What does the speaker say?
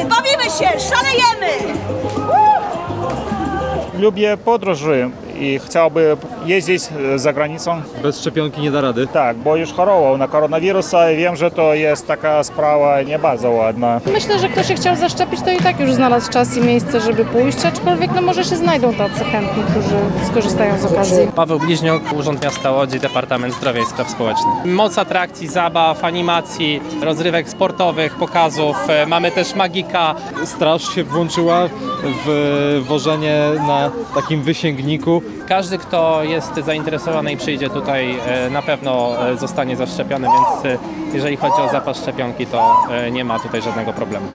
bawimy się, szalejemy! Lubię podróży i chciałbym jeździć za granicą. Bez szczepionki nie da rady. Tak, bo już chorował na koronawirusa i wiem, że to jest taka sprawa nie bardzo ładna. Myślę, że kto się chciał zaszczepić, to i tak już znalazł czas i miejsce, żeby pójść, aczkolwiek no może się znajdą tacy chętni, którzy skorzystają z okazji. Paweł Bliźniuk, Urząd Miasta Łodzi, Departament Zdrowia i Spraw Społecznych. Moc atrakcji, zabaw, animacji, rozrywek sportowych, pokazów. Mamy też magika. Straż się włączyła w wożenie na takim wysięgniku. Każdy, kto jest zainteresowany i przyjdzie tutaj, na pewno zostanie zaszczepiony, więc jeżeli chodzi o zapas szczepionki, to nie ma tutaj żadnego problemu.